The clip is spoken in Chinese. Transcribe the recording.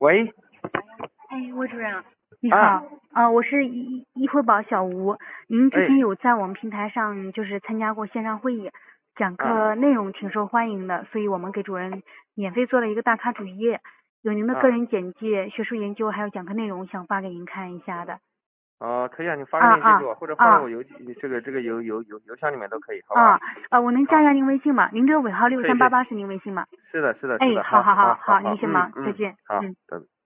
喂， 哎，魏主任，你啊好，我是一惠宝小吴，您之哎前有在我们平台上就是参加过线上会议，讲课内容挺受欢迎的，所以我们给主任免费做了一个大咖主页，有您的个人简介、学术研究还有讲课内容，想发给您看一下的。 可以啊，你发个链接给我，或者发到我邮箱里面都可以，好吧？ 我能加一下您微信吗？您这个尾号可以可以， 6388是您微信吗？ 是的， 哎， 好， 好，您先忙，再见。 好， 嗯。